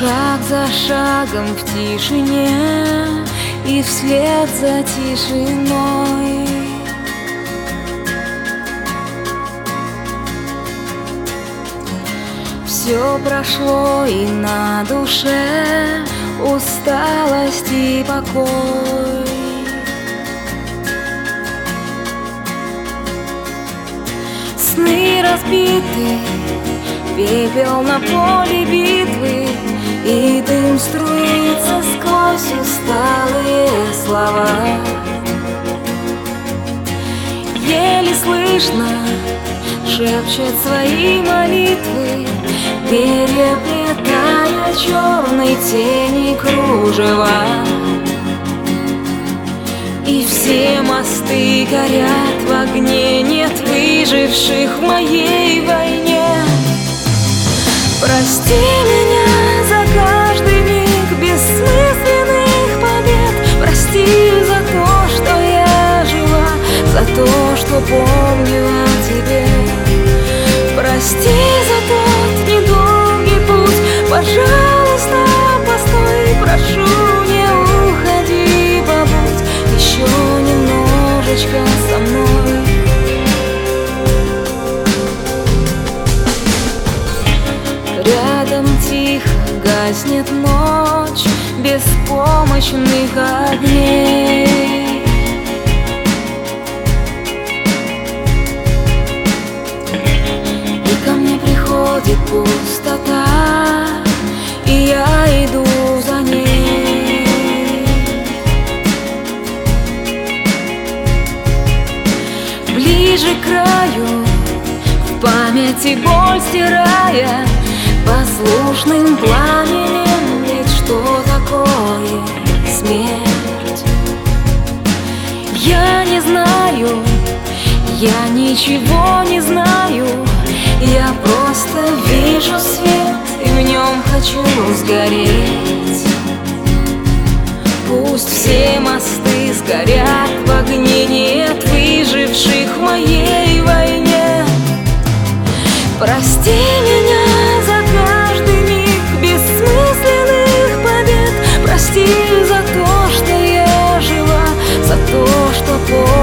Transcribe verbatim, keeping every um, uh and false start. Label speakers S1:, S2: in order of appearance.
S1: Шаг за шагом в тишине и вслед за тишиной все прошло, и на душе усталость и покой. Сны разбиты, пепел на поле битвы, и дым струится сквозь усталые слова. Еле слышно шепчет свои молитвы, переплетая черной тени кружева. И все мосты горят в огне, нет выживших в моей войне. Прости меня за каждый миг бессмысленных побед. Прости за то, что я жива, за то, что помню о тебе. Прости за тот недолгий путь, пожалуйста, постой, прошу, не уходи, побудь еще немножечко со мной. Рядом тихо гаснет ночь беспомощных огней. И ко мне приходит пустота, и я иду за ней. Ближе к краю, в памяти боль стирая, послушным пламенем, ведь что такое смерть? Я не знаю, я ничего не знаю, я просто вижу свет и в нем хочу сгореть. Пусть все мосты сгорят в огне, нет выживших в моей войне. Прости меня за каждый миг бессмысленных побед. Прости за то, что я жива, за то, что помню